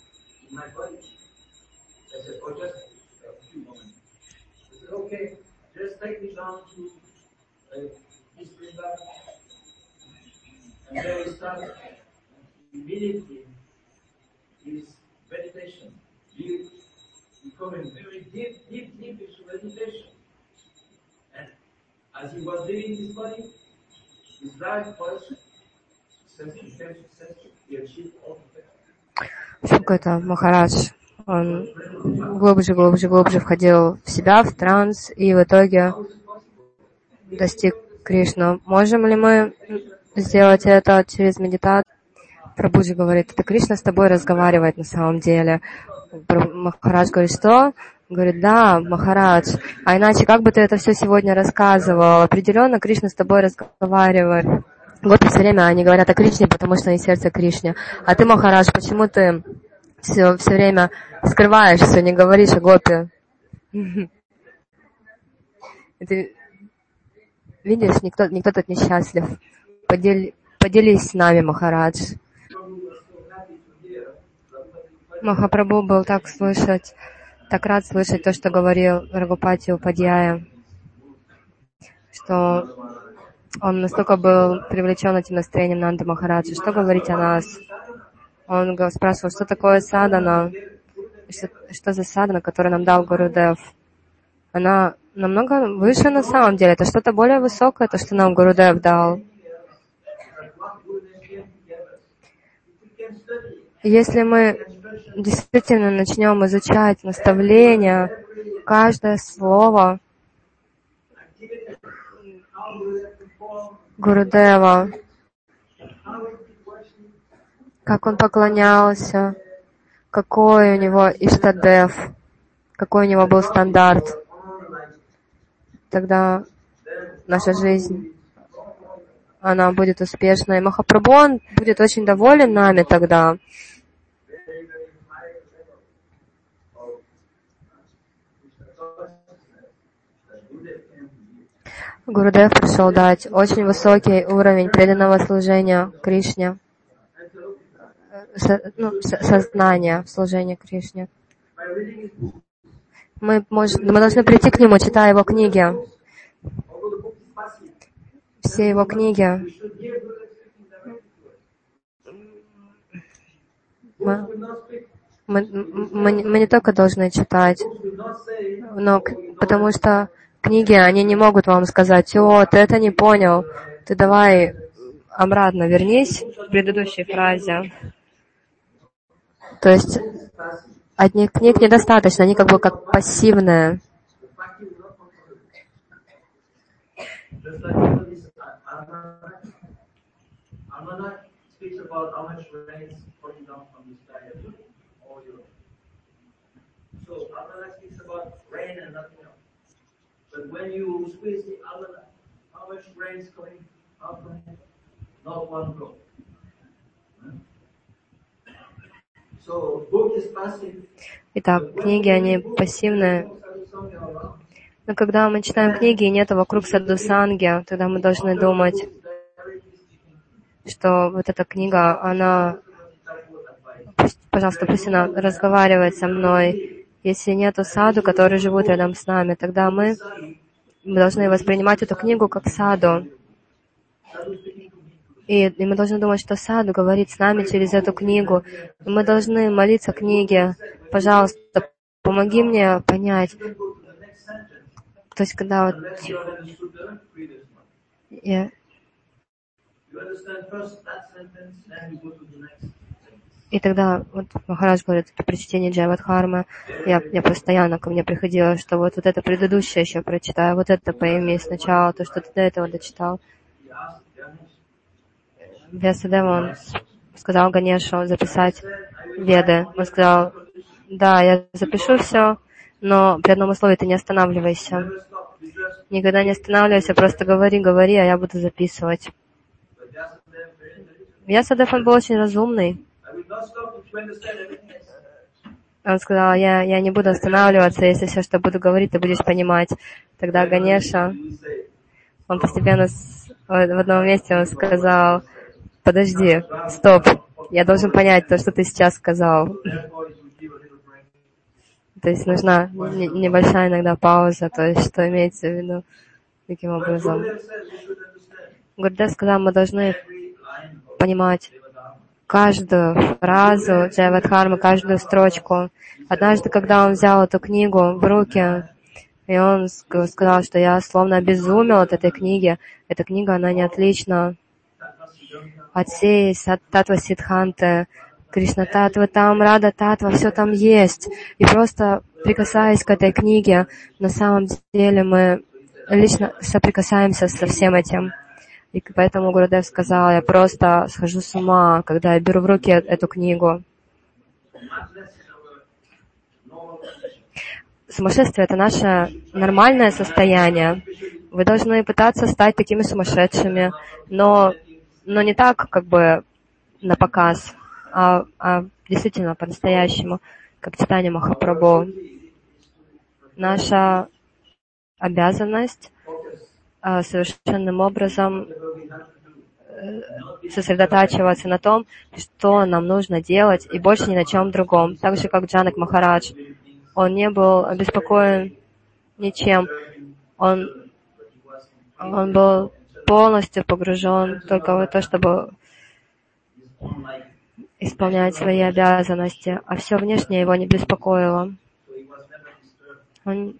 Speaker 2: Becoming very deep, deep, deep into meditation. And as he was leaving his body, his life was successful, very successful. He achieved all the
Speaker 1: Какой-то Махарадж, он глубже, глубже, глубже входил в себя, в транс, и в итоге достиг Кришну. Можем ли мы сделать это через медитацию? Прабхуджи говорит, это Кришна с тобой разговаривает на самом деле. Махарадж говорит, что? Он говорит, да, Махарадж. А иначе, как бы ты это все сегодня рассказывал? Определенно, Кришна с тобой разговаривает. Гопи все время они говорят о Кришне, потому что они сердце Кришне. А ты, Махарадж, почему ты все, все время скрываешься, не говоришь о Гопи? Ты видишь, никто, никто тут несчастлив. Подели, поделись с нами, Махарадж. Махапрабху был так слышать, так рад слышать то, что говорил Рагупати Упадьяя, что он настолько был привлечен этим настроением Нанды Махараджа. Что говорить о нас? Он спрашивал, что такое садана? что, что за садхана, который нам дал Гурудев. Она намного выше на самом деле. Это что-то более высокое, то, что нам Гурудев дал. Если мы действительно начнем изучать наставления, каждое слово Гурудева, как он поклонялся, какой у него Иштадев, какой у него был стандарт, тогда наша жизнь, она будет успешной. И Махапрабху, он будет очень доволен нами тогда. Гурудев пришел дать очень высокий уровень преданного служения Кришне, со, ну, сознания служения Кришне. Мы, может, мы должны прийти к нему, читая его книги. Все его книги. Мы, мы, мы, мы не только должны читать, но потому что книги, они не могут вам сказать: «О, ты это не понял, ты давай обратно вернись к предыдущей фразе». То есть одних книг недостаточно, они как бы как пассивные.
Speaker 2: But when you squeeze the almanac, how much rain is coming out from it? Not one drop. So book is passive.
Speaker 1: Итак, книги, они пассивные. Но когда мы читаем книги и нет вокруг садхусанги, тогда мы должны думать, что вот эта книга, она, пусть, пожалуйста, пусть она разговаривает со мной. Если нету саду, которые живут рядом с нами, тогда мы, мы должны воспринимать эту книгу как саду. И, и мы должны думать, что саду говорит с нами через эту книгу. И мы должны молиться книге: «Пожалуйста, помоги мне понять». То есть, когда вот... Я... И тогда, вот Махарадж говорит, при чтении Джайавадхармы, я, я постоянно ко мне приходила, что вот, вот это предыдущее еще прочитаю, вот это пойми сначала, то, что ты до этого дочитал. Вьясадева, он сказал Ганешу записать Веды. Он сказал: да, я запишу все, но при одном условии: ты не останавливайся. Никогда не останавливайся, просто говори, говори, а я буду записывать. Вьясадев, он был очень разумный. Он сказал: я, я не буду останавливаться, если все, что буду говорить, ты будешь понимать. Тогда Ганеша, он постепенно, в одном месте он сказал: подожди, стоп, я должен понять то, что ты сейчас сказал. То есть нужна небольшая иногда пауза, то есть что имеется в виду, таким образом. Гурудев сказал, мы должны понимать каждую фразу Джайавадхармы, каждую строчку. Однажды, когда он взял эту книгу в руки, и он сказал, что я словно обезумел от этой книги. Эта книга, она не отлична от всей Татва Сиддханты, Кришна Татва, там Рада Татва, все там есть. И просто прикасаясь к этой книге, на самом деле мы лично соприкасаемся со всем этим. И поэтому Гурудев сказал, я просто схожу с ума, когда я беру в руки эту книгу. Сумасшествие — это наше нормальное состояние. Вы должны пытаться стать такими сумасшедшими, но, но не так, как бы, на показ, а, а действительно по-настоящему, как читание Махапрабху. Наша обязанность а, совершенным образом сосредотачиваться на том, что нам нужно делать, и больше ни на чем другом. Так же, как Джанак Махарадж. Он не был обеспокоен ничем. Он, он был полностью погружен только в то, чтобы... исполнять свои обязанности, а все внешнее его не беспокоило. Он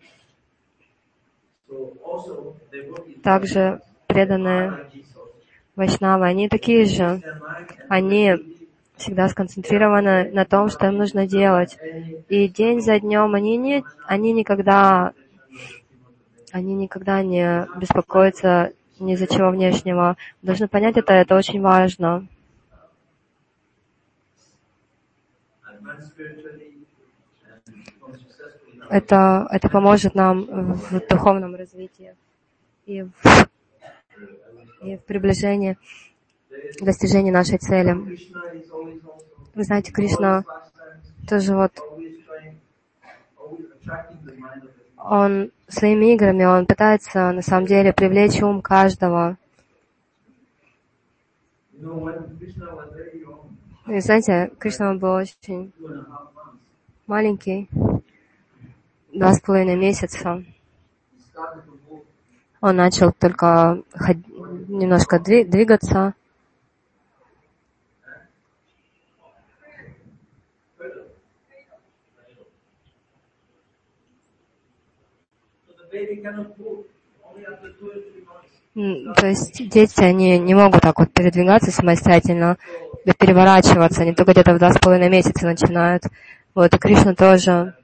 Speaker 1: также преданные вайшнавы, они такие же. Они всегда сконцентрированы на том, что им нужно делать. И день за днем они, не, они, никогда, они никогда не беспокоятся ни за чего внешнего. Должны понять это, это очень важно. Это, это поможет нам в духовном развитии и в, и в приближении к достижению нашей цели. Вы знаете, Кришна тоже вот, он своими играми, он пытается на самом деле привлечь ум каждого. И знаете, Кришна был очень маленький, два с половиной месяца. Он начал только ход... немножко двигаться. То есть дети, они не могут так вот передвигаться самостоятельно, переворачиваться, они только где-то в два с половиной месяца начинают. Вот, и Кришна тоже.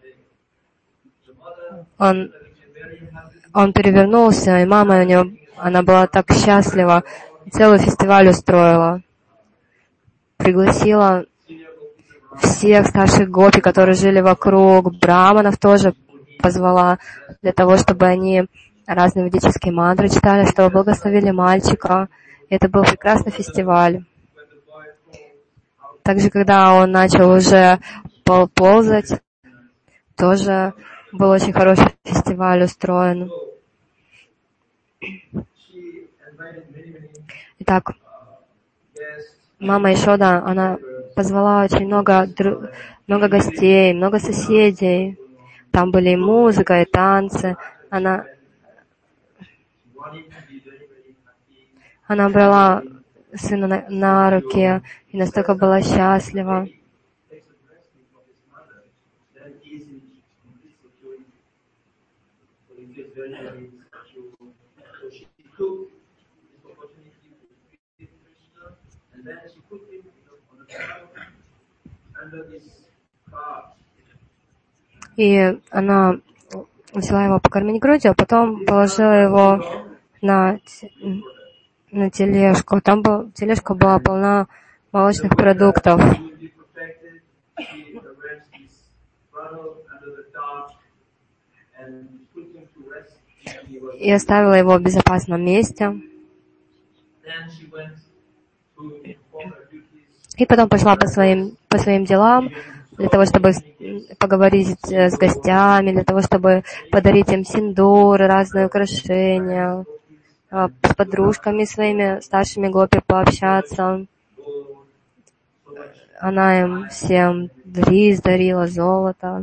Speaker 1: Он, он перевернулся, и мама у него, она была так счастлива, целый фестиваль устроила. Пригласила всех старших гопи, которые жили вокруг, браманов тоже позвала для того, чтобы они разные ведические мантры читали, чтобы благословили мальчика. И это был прекрасный фестиваль. Также, когда он начал уже ползать, тоже был очень хороший фестиваль устроен. Итак, мама Ешода, она позвала очень много, много гостей, много соседей. Там были и музыка, и танцы. Она, она брала сына на, на руки и настолько была счастлива. И она взяла его покормить грудью, а потом положила его на, на тележку. Там был, тележка была полна молочных продуктов. И оставила его в безопасном месте. И потом пошла по своим, по своим делам, для того, чтобы поговорить с гостями, для того, чтобы подарить им синдур, разные украшения, с подружками своими, старшими гопи пообщаться. Она им всем рис дарила, золото.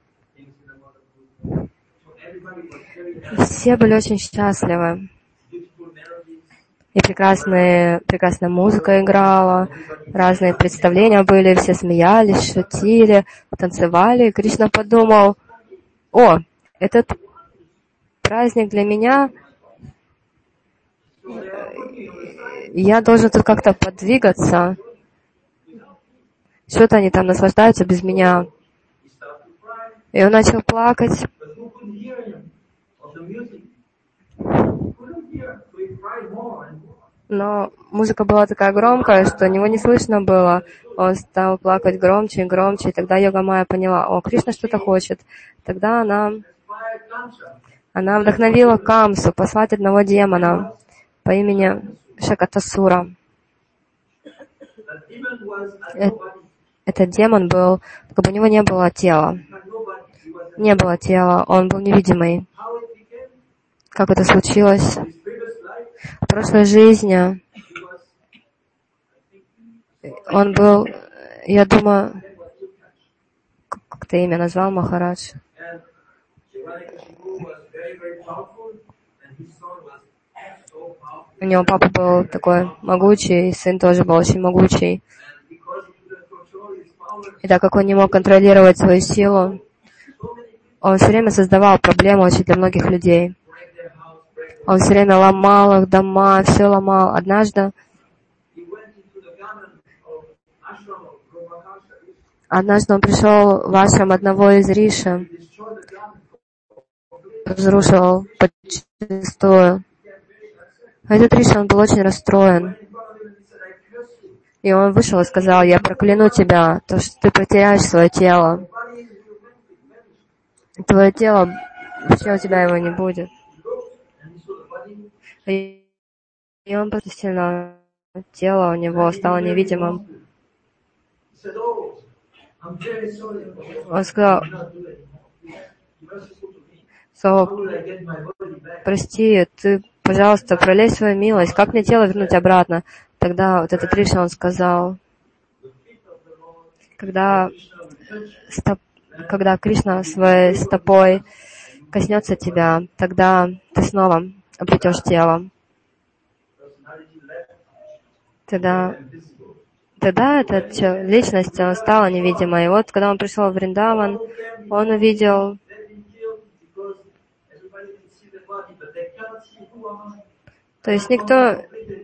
Speaker 1: Все были очень счастливы. И прекрасные, прекрасная музыка играла, разные представления были, все смеялись, шутили, танцевали. И Кришна подумал: о, этот праздник для меня, я должен тут как-то подвигаться. Что-то они там наслаждаются без меня. И он начал плакать. Но музыка была такая громкая, что него не слышно было. Он стал плакать громче и громче, и тогда Йога-майя поняла: о, Кришна что-то хочет. Тогда она, она вдохновила Камсу послать одного демона по имени Шакатасура. Этот демон был, как бы у него не было тела. Не было тела, он был невидимый. Как это случилось? В прошлой жизни он был, я думаю, как ты имя назвал, Махарадж? У него папа был такой могучий, и сын тоже был очень могучий. И так как он не мог контролировать свою силу, он все время создавал проблемы очень для многих людей. Он все время ломал их дома, все ломал. Однажды, однажды он пришел в ашрам одного из риши, разрушил подчистую. Этот риша, он был очень расстроен. И он вышел и сказал: я прокляну тебя, то, что ты потеряешь свое тело. Твое тело, вообще у тебя его не будет. И он действительно, тело у него стало невидимым. Он сказал: so, прости, ты, пожалуйста, пролей свою милость, как мне тело вернуть обратно? Тогда вот этот Риша, он сказал, когда, стоп, когда Кришна своей стопой коснется тебя, тогда ты снова обретешь тело. Тогда, тогда эта личность стала невидимой. И вот, когда он пришел в Вриндаван, он увидел, то есть никто,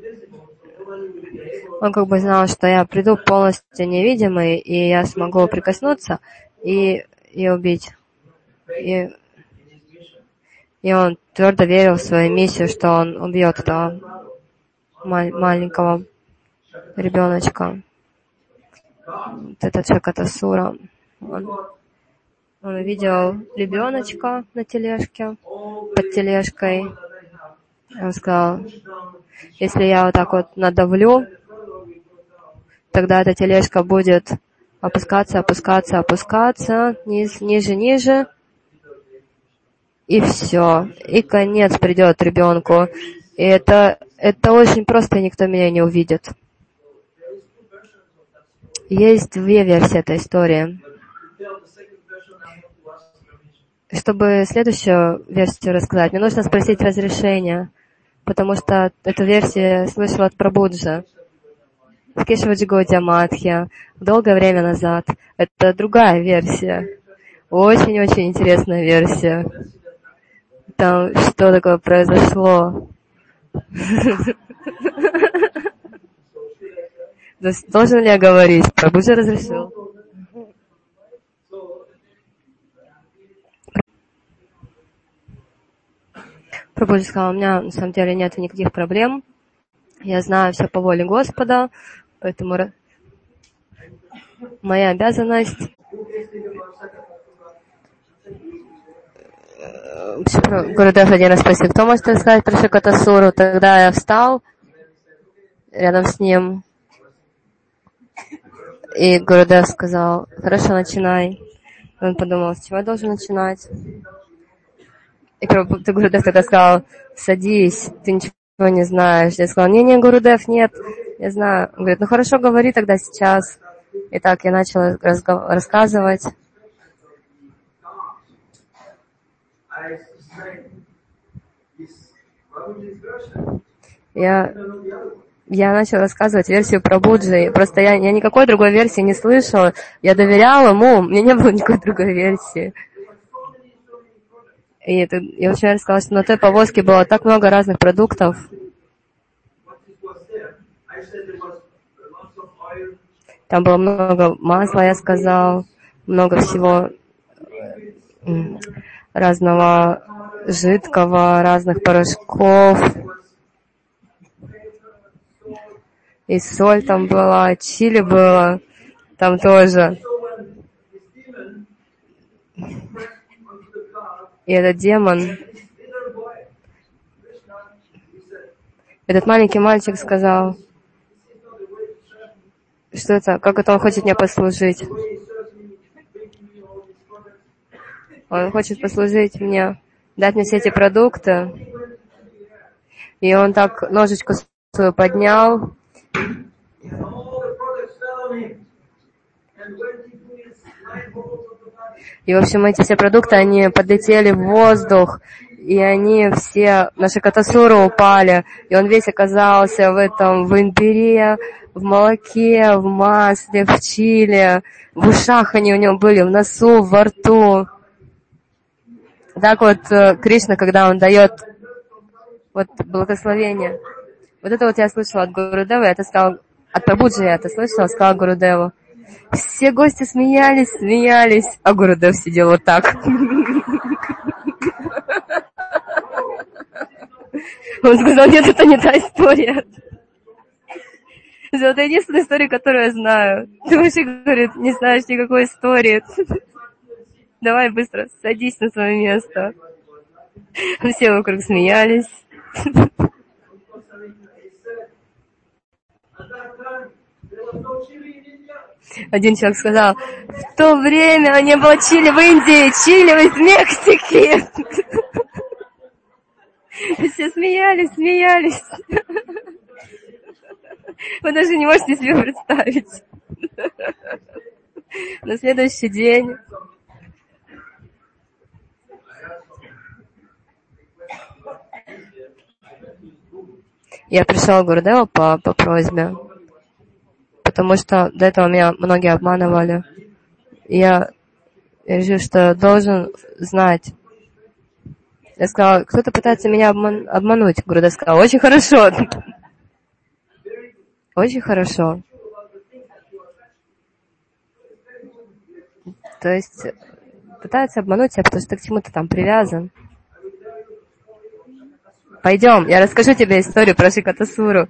Speaker 1: он как бы знал, что я приду полностью невидимый, и я смогу прикоснуться и, и убить. И, и он твердо верил в свою миссию, что он убьет этого мал- маленького ребеночка. Вот этот Шакатасура. Он, он увидел ребеночка на тележке, под тележкой. Он сказал: если я вот так вот надавлю, тогда эта тележка будет опускаться, опускаться, опускаться, низ, ниже, ниже, и все. И конец придет ребенку. И это, это очень просто, и никто меня не увидит. Есть две версии этой истории. Чтобы следующую версию рассказать, мне нужно спросить разрешения, потому что эту версию я слышала от Прабхуджи в Кешаваджи Гаудия Матхе долгое время назад. Это другая версия. Очень-очень интересная версия. Там что такое произошло. Должен ли я говорить? Прабхуджи разрешил. Прабхуджи сказал: у меня на самом деле нет никаких проблем. Я знаю все по воле Господа, поэтому моя обязанность Гурудев один раз спросил: кто может рассказать про Шакатасуру? Тогда я встал рядом с ним, и Гурудев сказал: хорошо, начинай. Он подумал: с чего я должен начинать? И Гурудев тогда сказал: садись, ты ничего не знаешь. Я сказал: не-не, Гурудев, нет, я знаю. Он говорит: ну хорошо, говори тогда сейчас. И так я начала разго- рассказывать. Я, я начала рассказывать версию Прабхуджи. Просто я, я никакой другой версии не слышала. Я доверяла ему, у меня не было никакой другой версии. И это, я очень рассказала, что на той повозке было так много разных продуктов. Там было много масла, я сказал, много всего разного жидкого, разных порошков. И соль там была, чили было там тоже. И этот демон, этот маленький мальчик сказал, что это, как это он хочет мне послужить. Он хочет послужить мне, дать мне все эти продукты. И он так ножичку свою поднял. И, в общем, эти все продукты, они подлетели в воздух, и они все на Шакатасуру упали. И он весь оказался в этом, в имбире, в молоке, в масле, в чили, в ушах они у него были, в носу, во рту. Так вот Кришна, когда он дает вот благословение. Вот это вот я слышала от Гурудева, я это сказал, от Прабхуджи я это слышала, сказала Гурудеву. Все гости смеялись, смеялись, а Гурудев сидел вот так. Он сказал, нет, это не та история. Это единственная история, которую я знаю. Ты вообще, говорит, не знаешь никакой истории. Давай быстро садись на свое место. Все вокруг смеялись. Один человек сказал, в то время не было чили в Индии, чили из Мексики. Все смеялись, смеялись. Вы даже не можете себе представить. На следующий день я пришел к Гурудеву по, по просьбе, потому что до этого меня многие обманывали. Я решил, что должен знать. Я сказала, кто-то пытается меня обман- обмануть. Гурудев сказал, очень хорошо. Очень хорошо. То есть пытаются обмануть тебя, потому что ты к чему-то там привязан. Пойдем, я расскажу тебе историю про Шрикатасуру.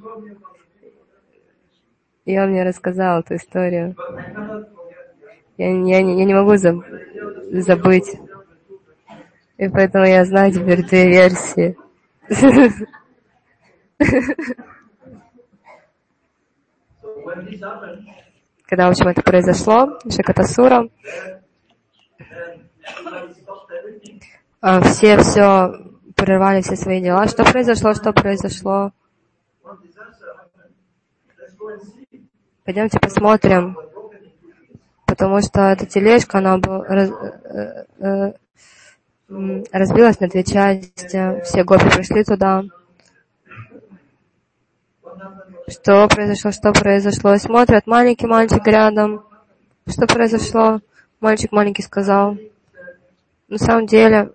Speaker 1: И он мне рассказал эту историю. Я, я, я не могу заб, забыть. И поэтому я знаю теперь две версии. Когда, в общем, это произошло, Шрикатасура, все все прервали все свои дела. Что произошло, что произошло? Пойдемте посмотрим. Потому что эта тележка, она раз, э, э, разбилась на две части. Все гопи пришли туда. Что произошло, что произошло? Смотрят, маленький мальчик рядом. Что произошло? Мальчик маленький сказал. На самом деле...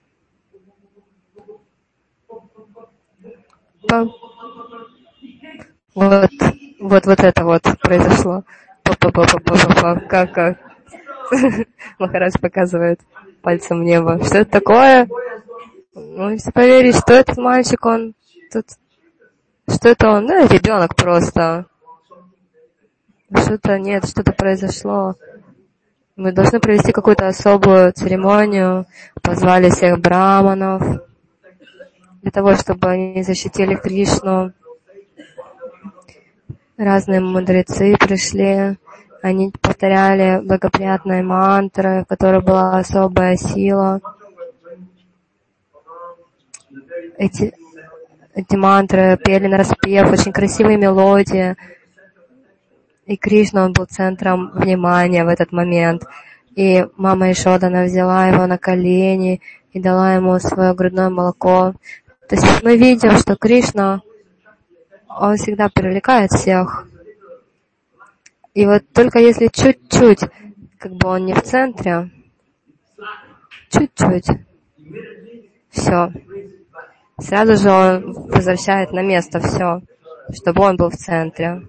Speaker 1: Вот, вот, вот это вот произошло. Па-па-па-па-па-па. Как, как? Махарадж показывает пальцем в небо. Что это такое? Ну, если поверить, что этот мальчик, он тут... Что это он? Ну, ребенок просто. Что-то нет, что-то произошло. Мы должны провести какую-то особую церемонию. Позвали всех браманов для того, чтобы они защитили Кришну. Разные мудрецы пришли. Они повторяли благоприятные мантры, в которых была особая сила. Эти, эти мантры пели нараспев, очень красивые мелодии. И Кришна, он был центром внимания в этот момент. И мама Ишодана взяла его на колени и дала ему свое грудное молоко. То есть мы видим, что Кришна, он всегда привлекает всех. И вот только если чуть-чуть, как бы он не в центре, чуть-чуть, все. Сразу же он возвращает на место все, чтобы он был в центре.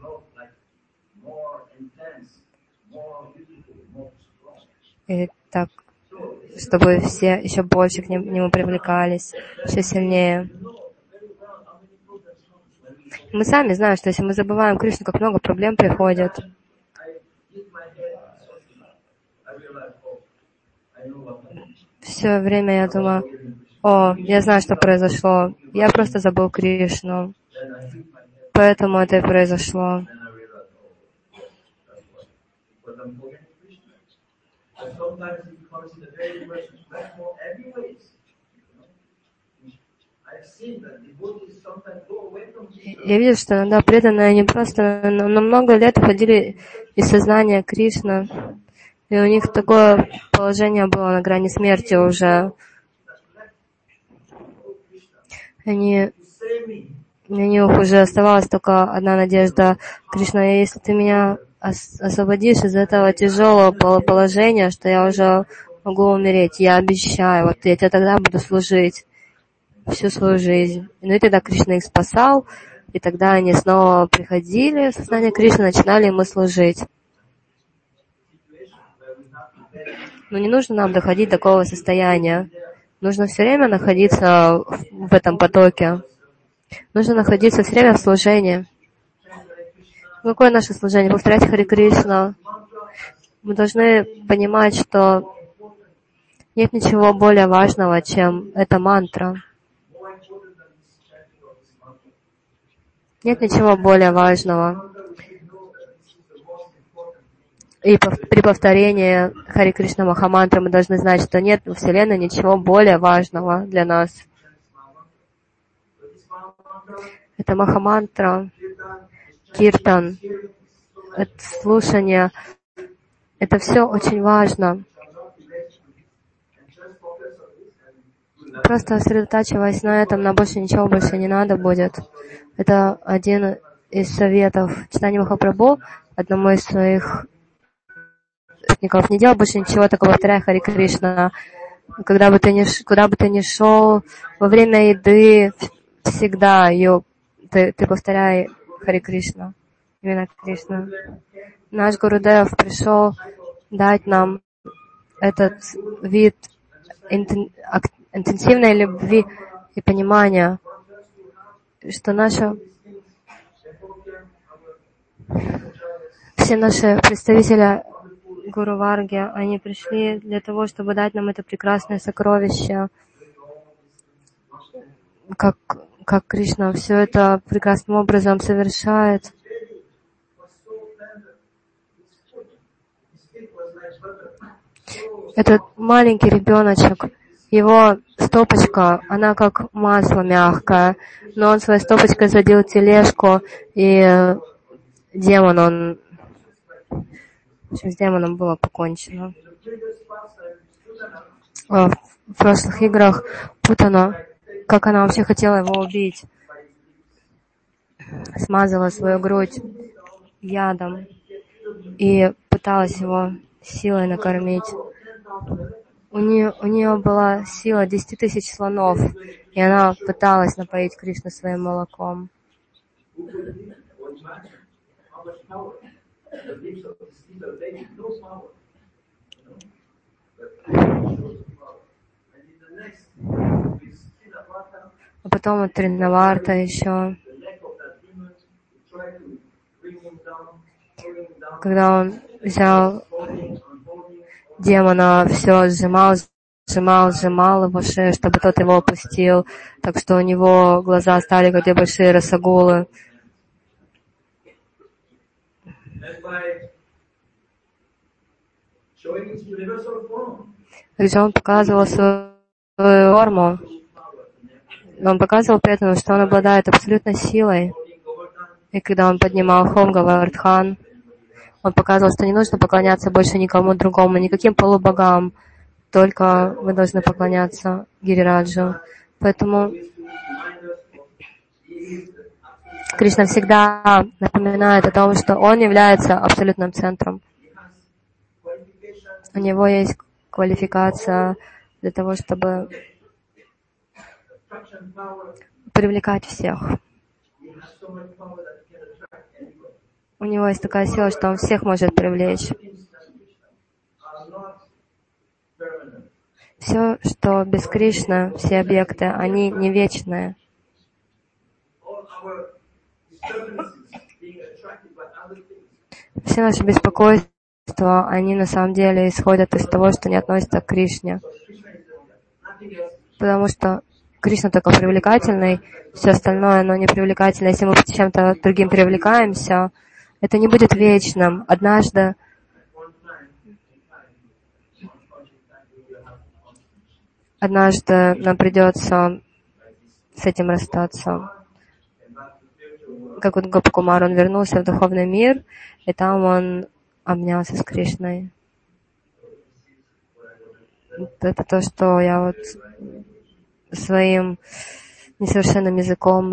Speaker 1: И так, чтобы все еще больше к нему привлекались, еще сильнее. Мы сами знаем, что если мы забываем Кришну, как много проблем приходит. Все время я думаю, о, я знаю, что произошло. Я просто забыл Кришну. Поэтому это и произошло. Я вижу, что иногда преданные, они просто на, на много лет уходили из сознания Кришны. И у них такое положение было на грани смерти уже. Они у них уже оставалась только одна надежда. Кришна, если ты меня освободишь из этого тяжелого положения, что я уже могу умереть, я обещаю, вот я тебе тогда буду служить всю свою жизнь. Ну и тогда Кришна их спасал, и тогда они снова приходили в сознание Кришны, начинали ему служить. Но не нужно нам доходить до такого состояния. Нужно все время находиться в этом потоке. Нужно находиться все время в служении. Какое наше служение? Повторять Хари Кришна. Мы должны понимать, что нет ничего более важного, чем эта мантра. Нет ничего более важного. И при повторении Хари Кришна Махамантры мы должны знать, что нет во Вселенной ничего более важного для нас. Это Махамантра, Киртан, это слушание. Это все очень важно. Просто сосредотачиваясь на этом, на больше ничего больше не надо будет. Это один из советов Чайтаньи Махапрабху одному из своих спутников. Не делай больше ничего, только повторяй Хари Кришна. Когда бы ты ни, куда бы ты ни шел, во время еды, всегда ее, ты, ты повторяй Хари Кришна. Именно Кришна. Наш Гурудев пришел дать нам этот вид интенсивной любви и понимания, что наши, все наши представители Гуру Варги, они пришли для того, чтобы дать нам это прекрасное сокровище, как, как Кришна все это прекрасным образом совершает. Этот маленький ребеночек, его стопочка, она как масло мягкое, но он своей стопочкой задел тележку, и демон, он... В общем, с демоном было покончено. В прошлых играх Путана, как она вообще хотела его убить, смазала свою грудь ядом и пыталась его силой накормить. У нее, у нее была сила десяти тысяч слонов, и она пыталась напоить Кришну своим молоком. А потом от Тринаварта еще, когда он взял демона, все сжимал, сжимал, сжимал его шею, чтобы тот его опустил, так что у него глаза стали как две большие росогулы. Также он показывал свою форму. Он показывал при этом, что он обладает абсолютной силой. И когда он поднимал Хом Гавардхан, он показывал, что не нужно поклоняться больше никому другому, никаким полубогам, только вы должны поклоняться Гирираджу. Поэтому Кришна всегда напоминает о том, что он является абсолютным центром. У него есть квалификация для того, чтобы привлекать всех. У него есть такая сила, что он всех может привлечь. Все, что без Кришны, все объекты, они не вечные. Все наши беспокойства, они на самом деле исходят из того, что не относятся к Кришне. Потому что Кришна только привлекательный, все остальное, оно не привлекательно. Если мы чем-то другим привлекаемся, это не будет вечным. Однажды Однажды нам придется с этим расстаться. Как вот Гопакумар, он вернулся в духовный мир, и там он обнялся с Кришной. Это то, что я вот своим несовершенным языком